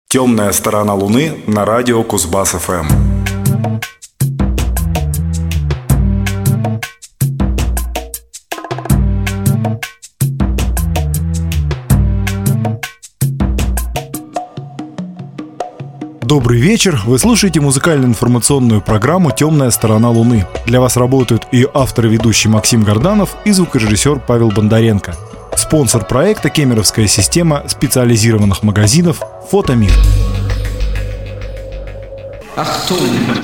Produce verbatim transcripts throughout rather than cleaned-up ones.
Темная сторона Луны на радио Кузбасс-ФМ. Добрый вечер, вы слушаете музыкально-информационную программу «Темная сторона Луны». Для вас работают ее автор и ведущий Максим Горданов и звукорежиссер Павел Бондаренко. Спонсор проекта — кемеровская система специализированных магазинов «Фотомир». Ахтун.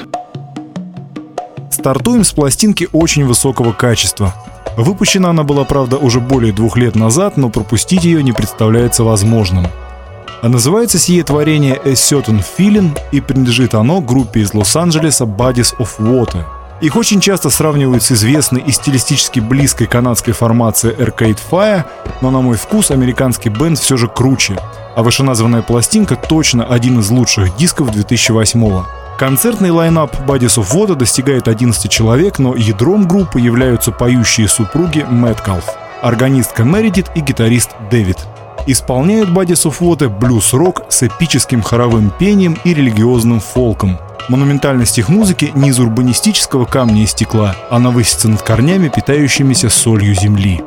Стартуем с пластинки очень высокого качества. Выпущена она была, правда, уже более двух лет назад, но пропустить ее не представляется возможным. А называется сие творение «A Certain Feeling», и принадлежит оно группе из Лос-Анджелеса Bodies of Water. Их очень часто сравнивают с известной и стилистически близкой канадской формацией Arcade Fire, но на мой вкус американский бэнд все же круче, а вышеназванная пластинка точно один из лучших дисков две тысячи восьмого. Концертный лайнап Bodies of Water достигает одиннадцати человек, но ядром группы являются поющие супруги Мэткалф, органистка Мередит и гитарист Дэвид. Исполняют Bodies of Water блюз-рок с эпическим хоровым пением и религиозным фолком. Монументальность их музыки не из урбанистического камня и стекла, она высится над корнями, питающимися солью земли.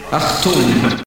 Achtung!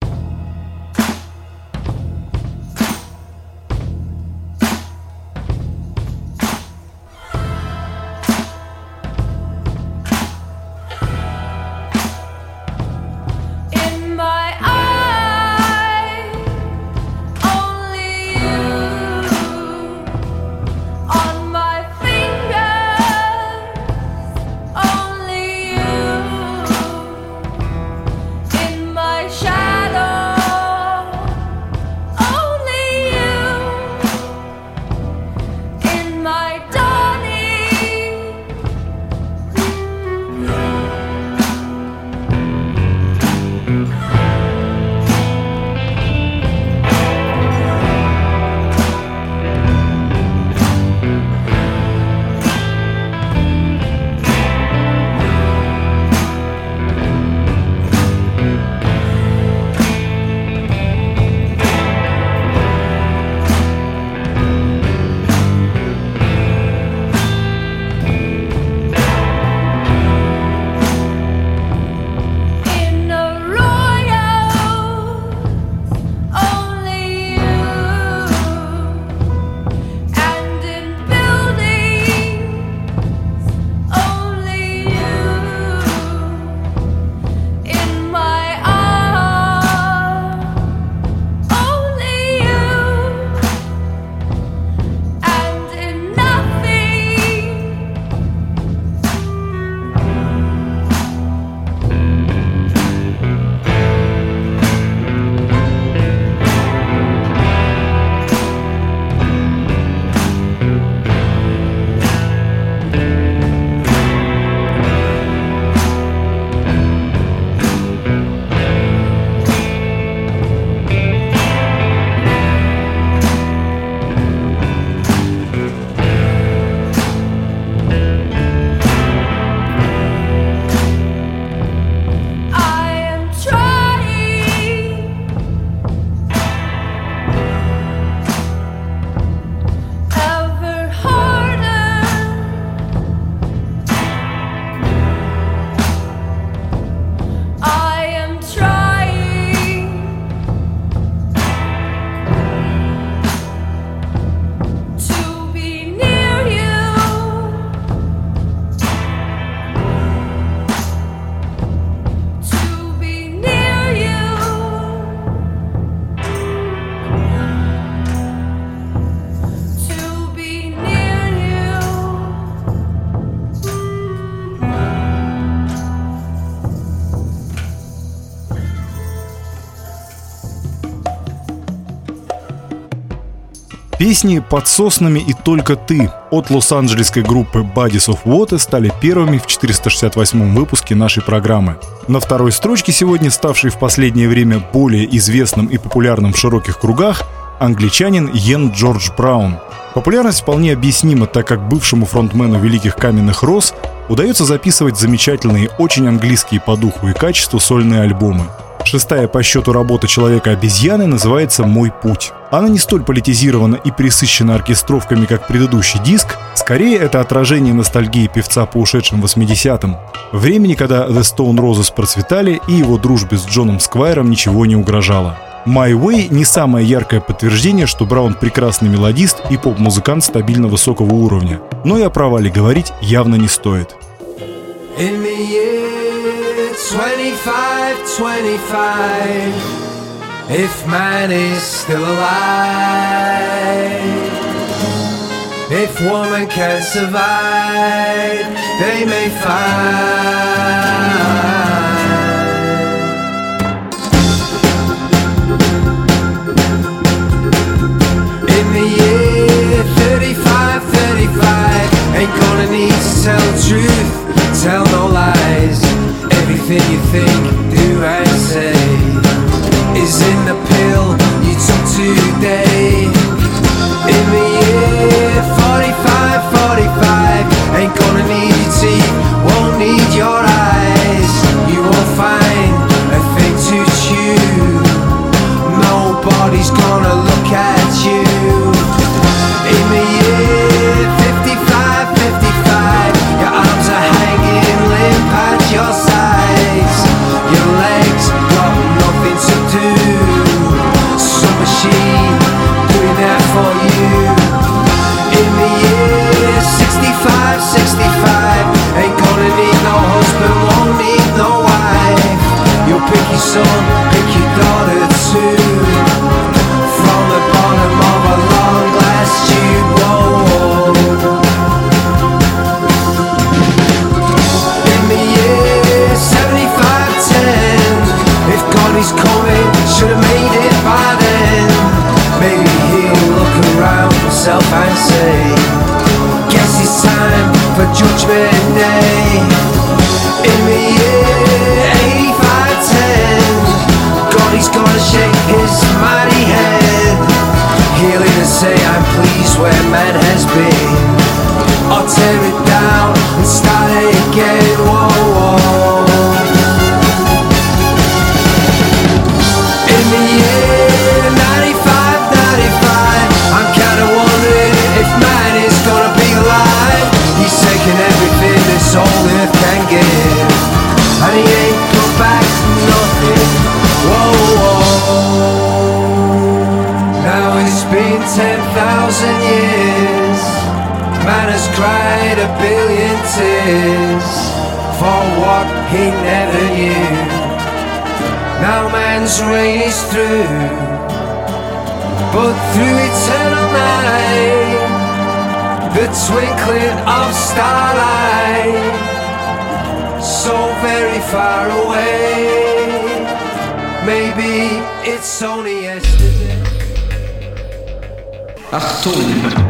Песни «Под соснами» и «Только ты» от лос-анджелесской группы Bodies of Water стали первыми в четыреста шестьдесят восьмом выпуске нашей программы. На второй строчке сегодня, ставший в последнее время более известным и популярным в широких кругах, англичанин Йен Джордж Браун. Популярность вполне объяснима, так как бывшему фронтмену Великих Каменных Роз удается записывать замечательные, очень английские по духу и качеству сольные альбомы. Шестая по счету работа «Человека-обезьяны» называется «Мой путь». Она не столь политизирована и пресыщена оркестровками, как предыдущий диск, скорее это отражение ностальгии певца по ушедшим восьмидесятым. Времени, когда The Stone Roses процветали и его дружбе с Джоном Сквайром ничего не угрожало. «My Way» не самое яркое подтверждение, что Браун прекрасный мелодист и поп-музыкант стабильно высокого уровня. Но и о провале говорить явно не стоит. twenty-five, twenty-five, if man is still alive, if woman can survive, they may find. In the year thirty-five, thirty-five, ain't gonna need to tell the truth, tell no lies. Everything you think, do and say is in the pill you took today. In the year forty-five, forty-five, ain't gonna need your teeth, won't need your eyes. son, pick your daughter too. From the bottom of a long glass tube, whoa, in the year seventy-five ten, if God is coming, should have made it by then. Maybe he'll look around himself and say, guess it's time for Judgment Day. In the year eighty-five ten, God is gonna shake his mighty head. He'll either say, I'm pleased where man has been, or tear it down and start it again. Whoa, whoa. In the year ninety-five ninety-five, I'm kinda wondering if man is gonna be alive. He's taken everything this old earth can give, and he ain't come back nothing. Whoa, whoa. Now it's been ten thousand years, man has cried a billion tears for what he never knew. Now man's reign is through, but through eternal night, the twinkling of starlight, so very far away, maybe it's only yesterday. Achtung!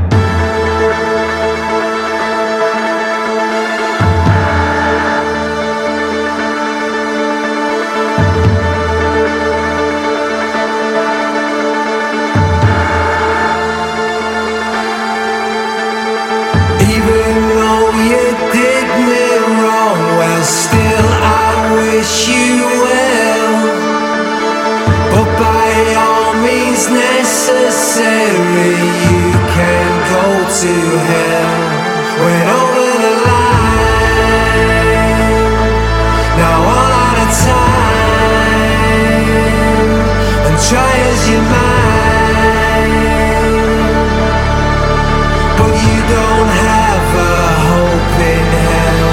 Still I wish you well, but by all means necessary, you can go to hell. Went over the line, now all out of time, and try as you might, but you don't have a hope in hell.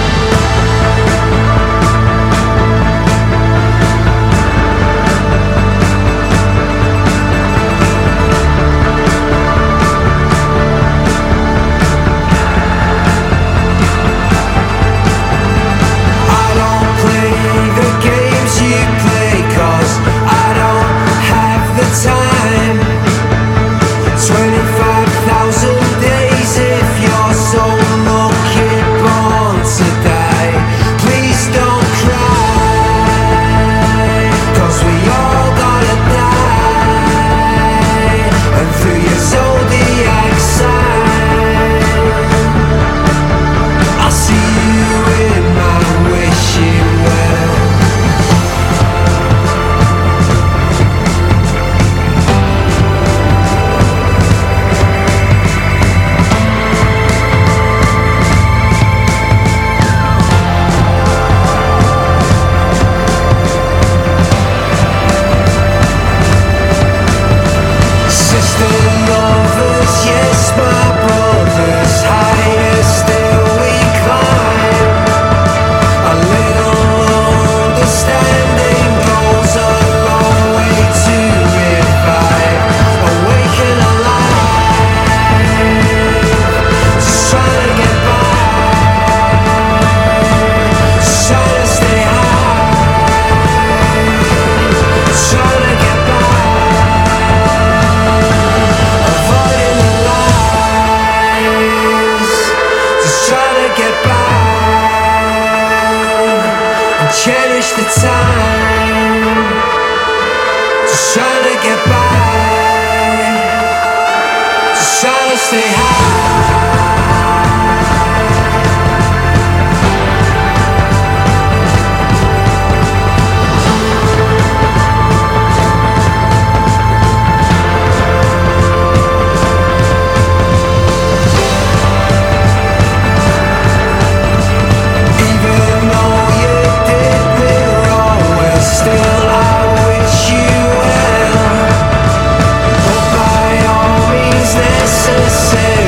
Cherish the time, just trying to get by, just trying to stay high. Say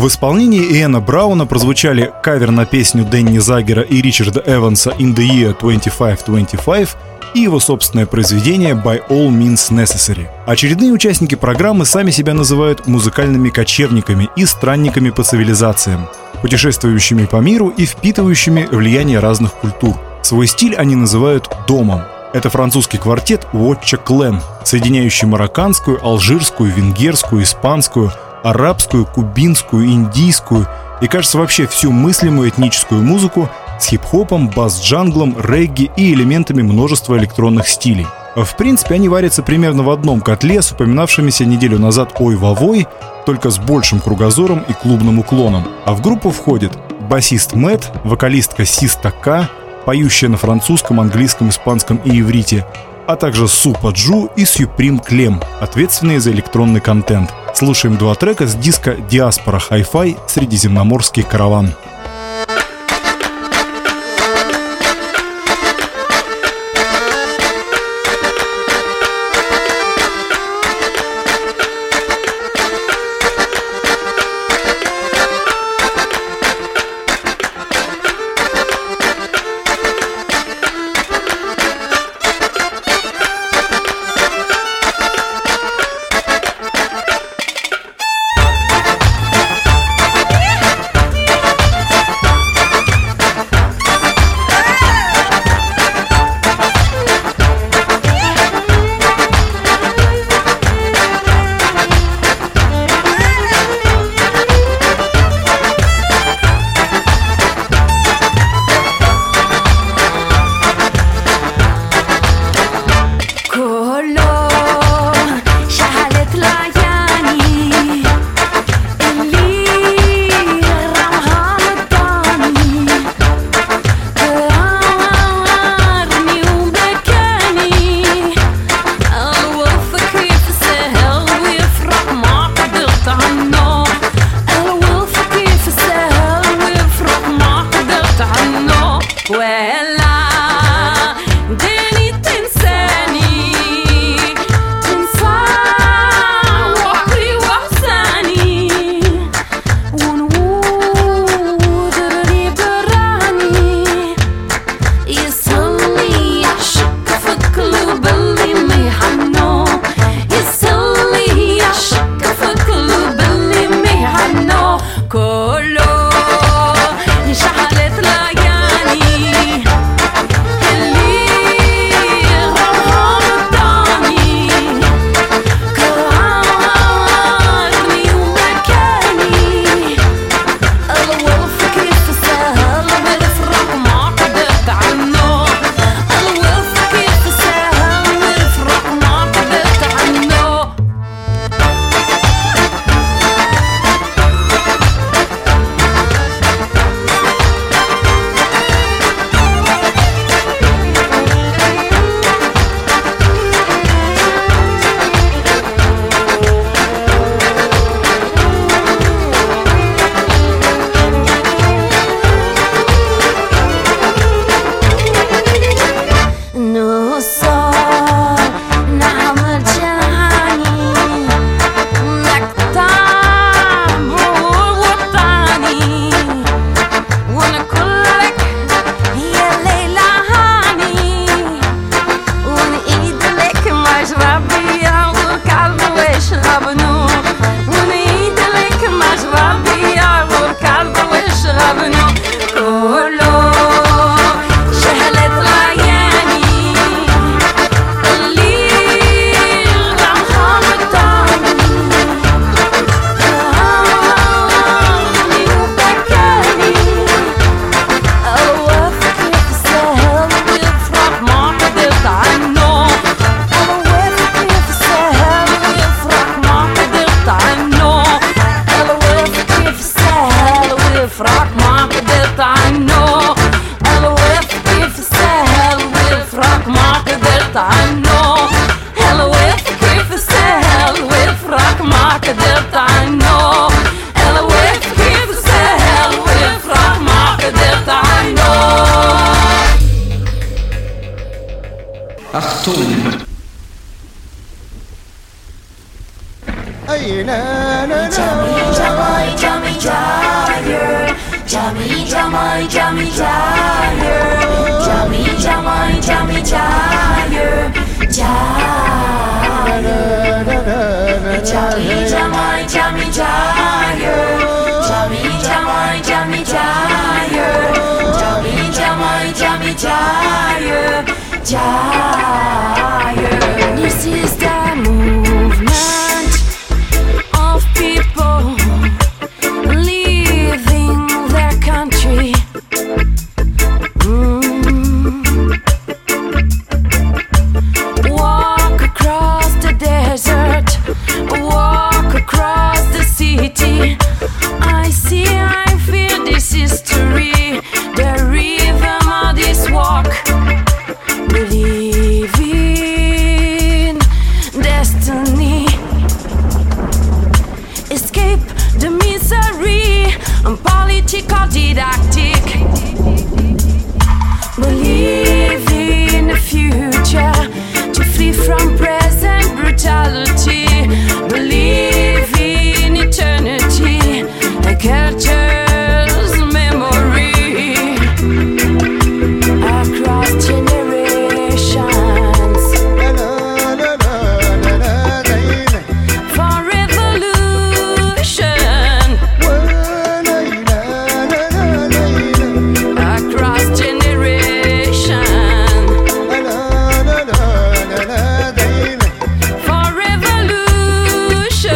В исполнении Иэна Брауна прозвучали кавер на песню Дэнни Загера и Ричарда Эванса «In the Year twenty-five twenty-five» и его собственное произведение «By All Means Necessary». Очередные участники программы сами себя называют музыкальными кочевниками и странниками по цивилизациям, путешествующими по миру и впитывающими влияние разных культур. Свой стиль они называют «домом». Это французский квартет Уотча Клэн, соединяющий марокканскую, алжирскую, венгерскую, испанскую, арабскую, кубинскую, индийскую и, кажется, вообще всю мыслимую этническую музыку с хип-хопом, бас-джанглом, регги и элементами множества электронных стилей. В принципе, они варятся примерно в одном котле с упоминавшимися неделю назад «Ой Вовой», только с большим кругозором и клубным уклоном. А в группу входит басист Мэтт, вокалистка Систа К, поющая на французском, английском, испанском и иврите, а также Супа Джу и Сюприм Клем, ответственные за электронный контент. Слушаем два трека с диска «Диаспора Hi-Fi. Средиземноморский караван». Achtung! Hey, na, na, na. Jaya, Jami Jamai Jami Jaya, Jami Jamai Jami Jaya, Jaya, Jami Jamai Jami Jaya, Jami Jamai Jami Jaya, Jami Jamai Jami Jaya, Jaya. This is the movement of people leaving their country. Mm. Walk across the desert, walk across the city. I see, I feel this history, the rhythm of this walk. Believe in destiny. Escape the misery and political didactic. Believe in the future to flee from present brutality. Believe in eternity, a culture's memory across generations. For revolution across generation. For revolution.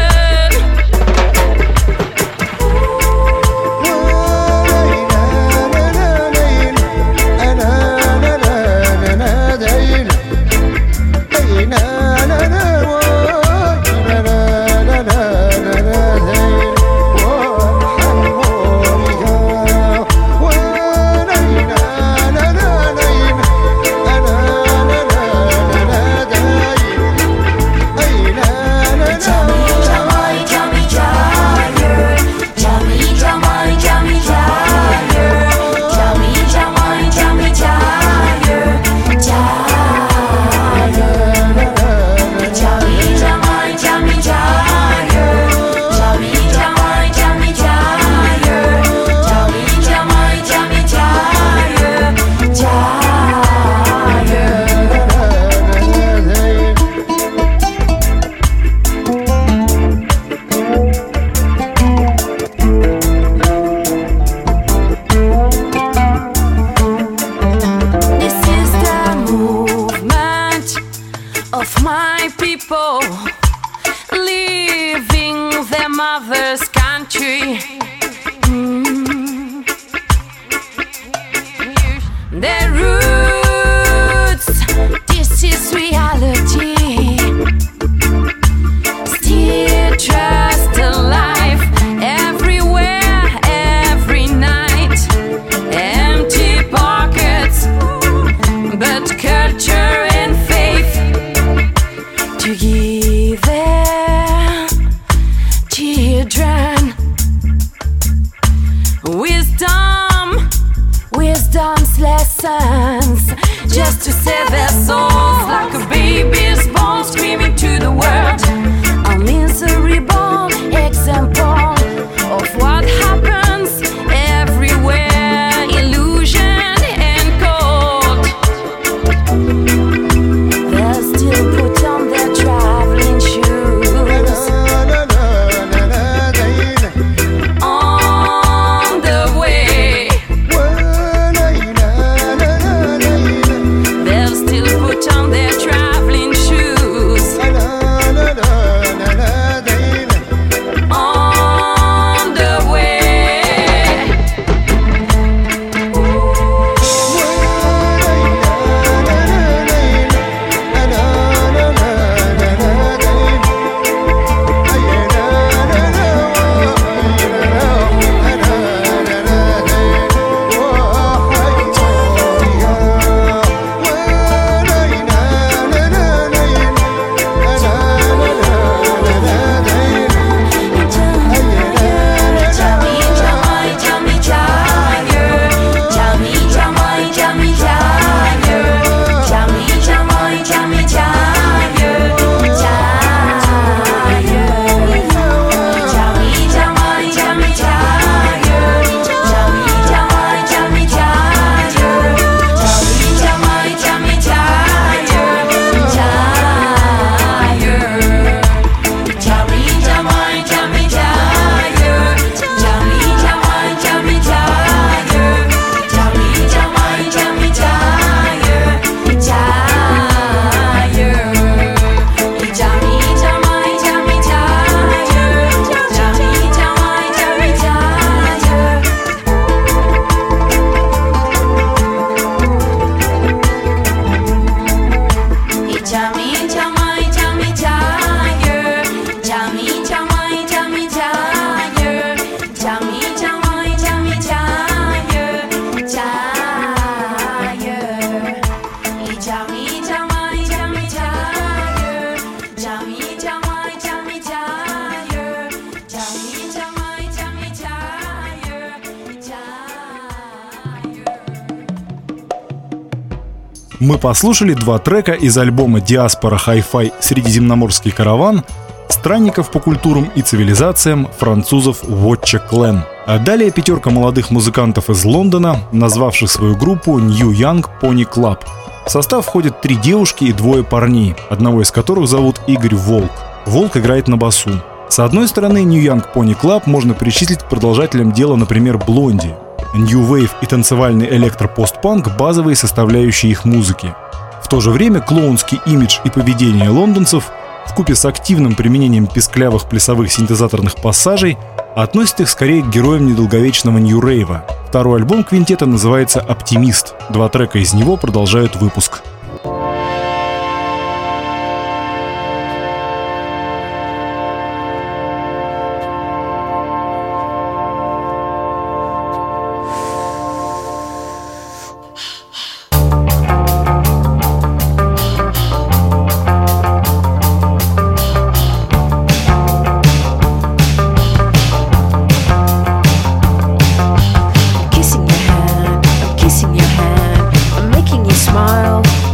Of my people leaving their mother's country. Mm. Their roots, this is reality. Still trust alive everywhere, every night. Empty pockets, but culture and faith to give their children wisdom, wisdom's lessons, just to save their souls like a baby's born screaming to the world. A miserable example of what happens everywhere, illusion and cold. They'll still put on their traveling shoes on the way. They'll still Мы послушали два трека из альбома «Диаспора Hi-Fi. Средиземноморский караван» странников по культурам и цивилизациям французов Watcha Clan. А далее пятерка молодых музыкантов из Лондона, назвавших свою группу New Young Pony Club. В состав входят три девушки и двое парней, одного из которых зовут Игорь Волк. Волк играет на басу. С одной стороны, New Young Pony Club можно причислить к продолжателям дела, например, Блонди. New Wave и танцевальный электро-постпанк – базовые составляющие их музыки. В то же время клоунский имидж и поведение лондонцев вкупе с активным применением песклявых плясовых синтезаторных пассажей относят их скорее к героям недолговечного нью-рейва. Второй альбом квинтета называется «Оптимист». Два трека из него продолжают выпуск. Kissing your hand, I'm kissing your hand, I'm making you smile.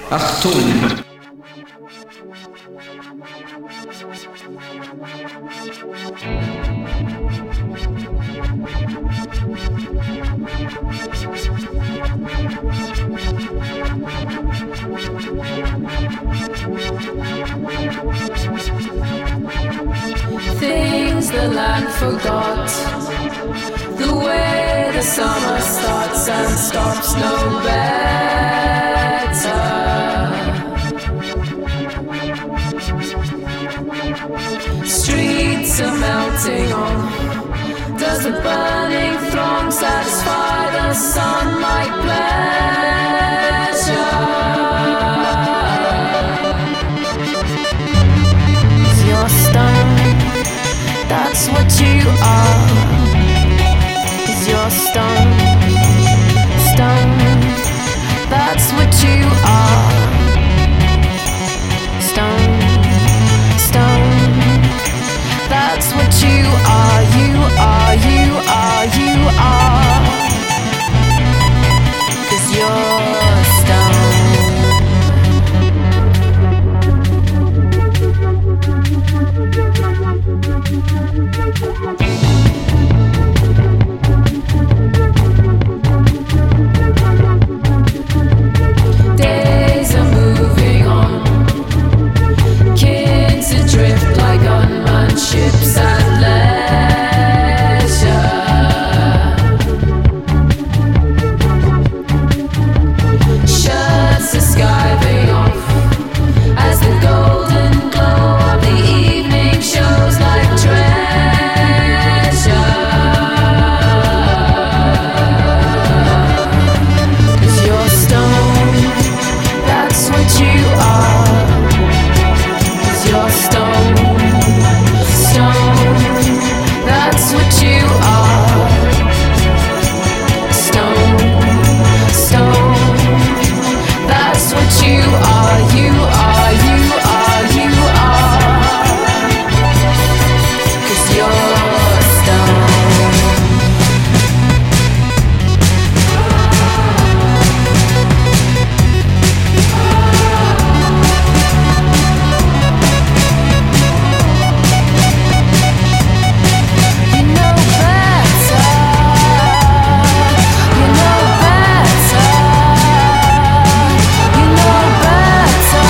Achtung! Things the land forgot, the way the summer starts and stops no better. Streets are melting on, does the burning throng satisfy the sun like pleasure? Is your stone, that's what you are. Is your stone, stone, that's what you are. Stone, stone, that's what you are. You are, you are, you are. 'Cause you're stone. Days are moving on, kids adrift like unmanned ships at leisure. Shirts are skiving off as the golden glow of the evening shows like treasure. 'Cause you're stone, that's what you are. 'Cause you're stone, stone, that's what you are. Stone, stone, that's what you are. You are, you are, you are. 'Cause you're stone. You know better. You know better. You know better.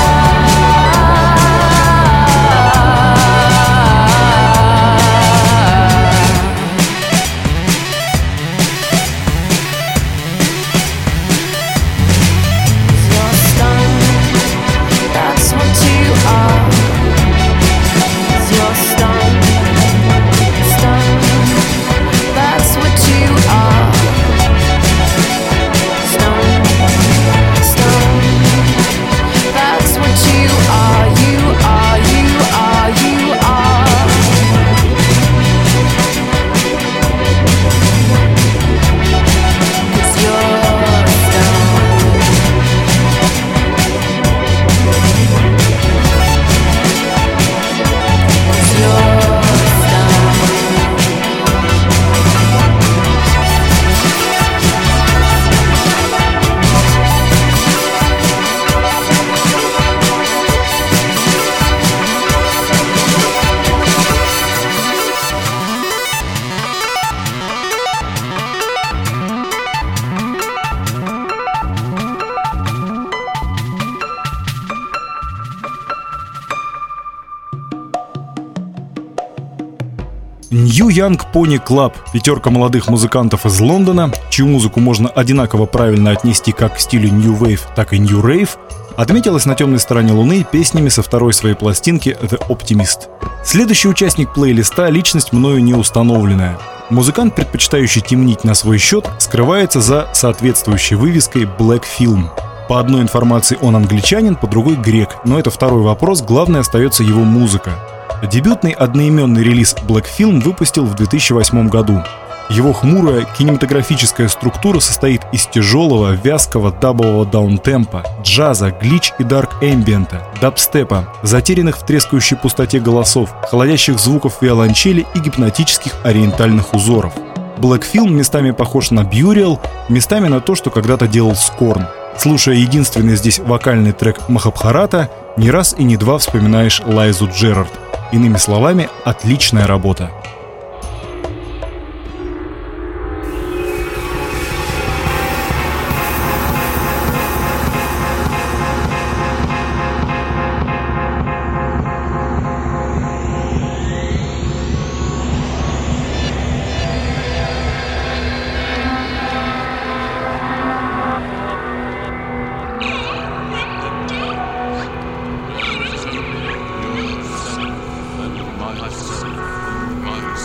You're stone, that's what you are. You're stone, stone, that's what you are. Stone, stone, that's what you are. You are, you are, you are. 'Cause you're stone. 'Cause you're stone. New Young Pony Club – пятерка молодых музыкантов из Лондона, чью музыку можно одинаково правильно отнести как к стилю New Wave, так и New Rave, отметилась на темной стороне Луны песнями со второй своей пластинки The Optimist. Следующий участник плейлиста – личность мною не установленная. Музыкант, предпочитающий темнить на свой счет, скрывается за соответствующей вывеской Black Film. По одной информации он англичанин, по другой грек, но это второй вопрос, главное остается его музыка. Дебютный одноименный релиз Black Film выпустил в две тысячи восьмом году. Его хмурая кинематографическая структура состоит из тяжелого, вязкого дабового даунтемпа, джаза, глич и дарк эмбиента, дабстепа, затерянных в трескающей пустоте голосов, холодящих звуков виолончели и гипнотических ориентальных узоров. Black Film местами похож на Burial, местами на то, что когда-то делал Scorn. Слушая единственный здесь вокальный трек Махабхарата, не раз и не два вспоминаешь Лайзу Джерард. Иными словами, отличная работа. My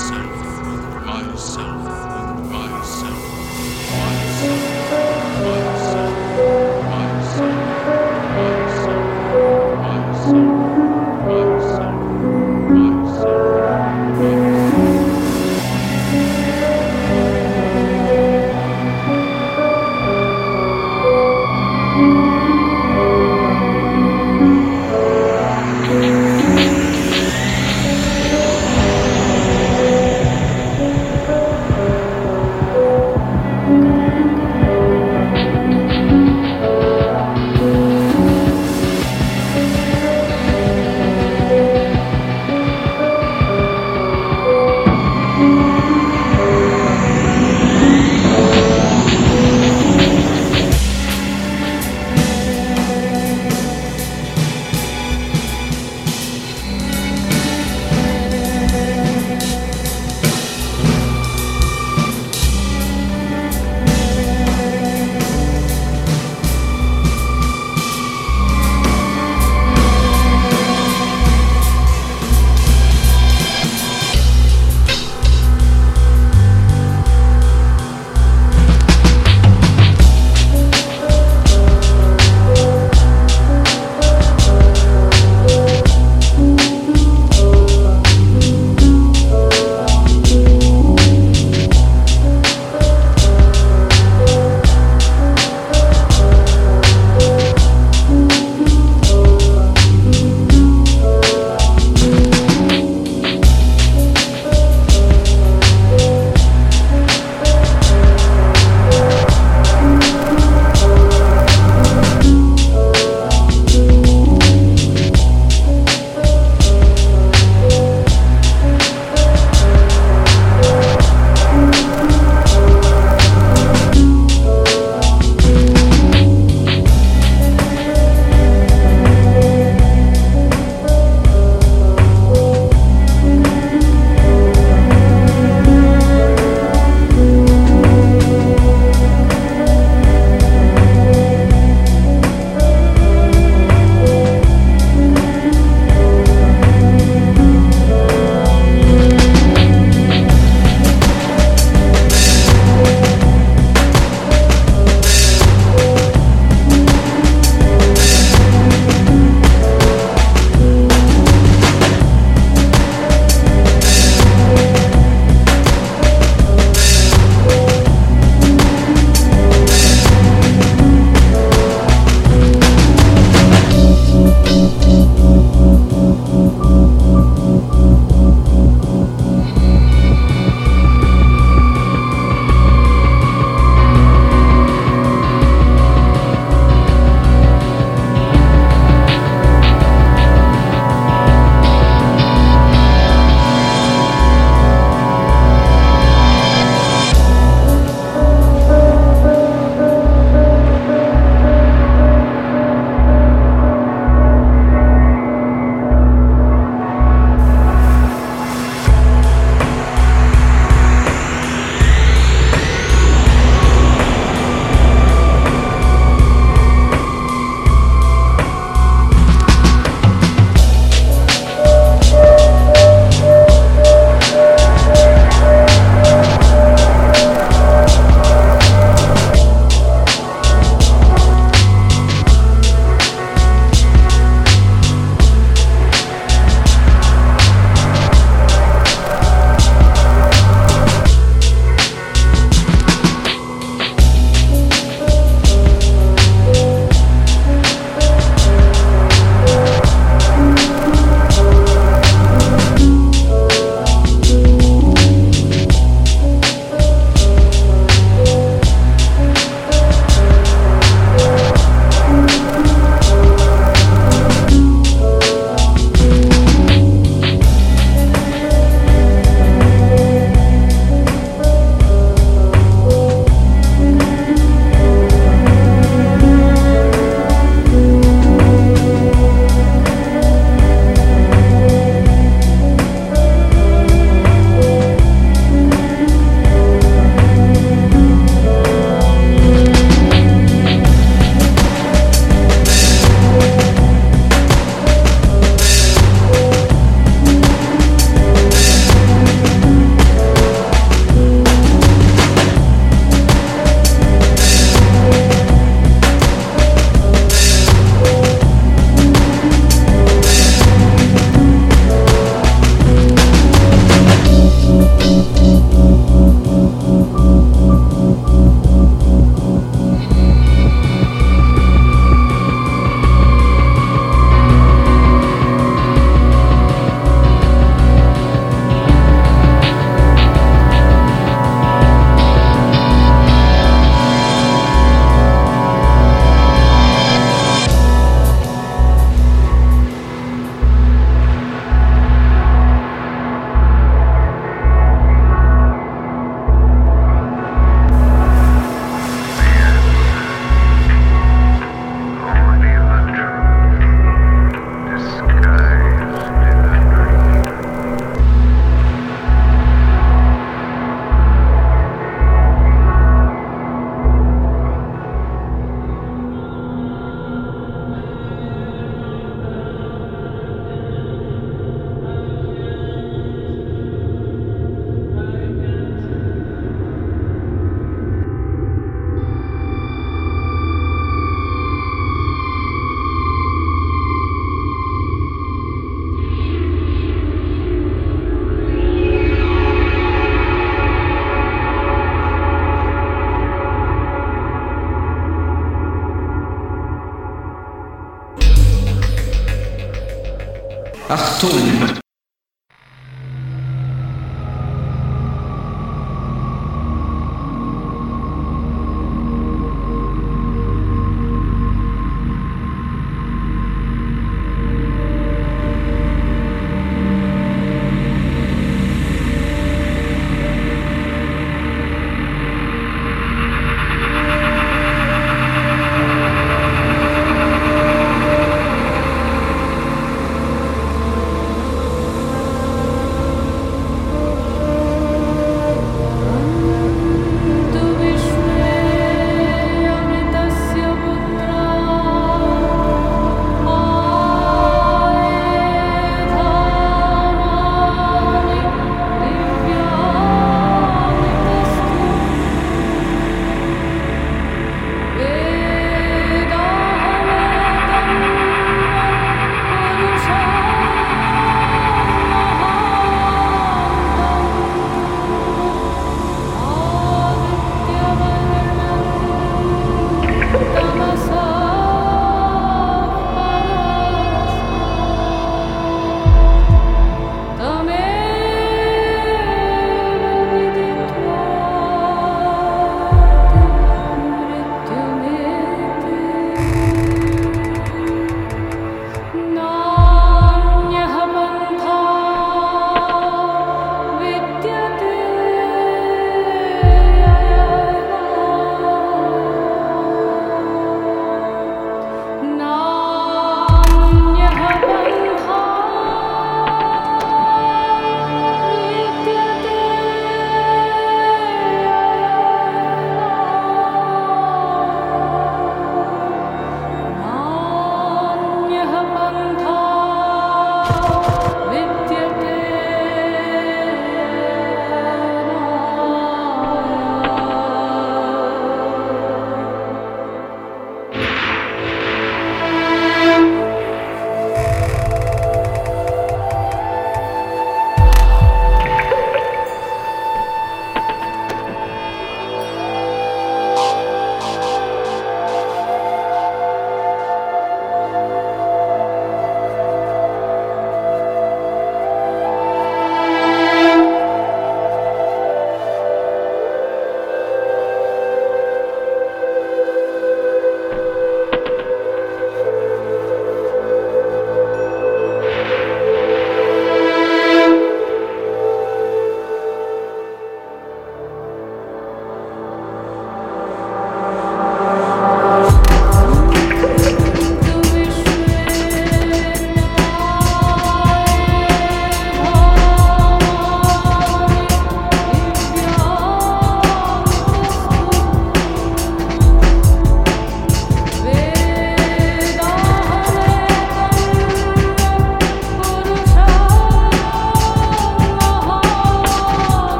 Achtung!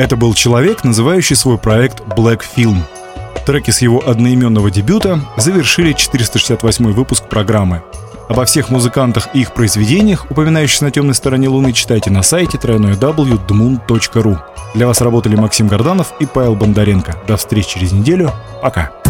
Это был человек, называющий свой проект Black Film. Треки с его одноименного дебюта завершили четыреста шестьдесят восьмой выпуск программы. Обо всех музыкантах и их произведениях, упоминающихся на темной стороне Луны, читайте на сайте дабл ю дабл ю дабл ю точка дмун точка ру. Для вас работали Максим Горданов и Павел Бондаренко. До встречи через неделю. Пока.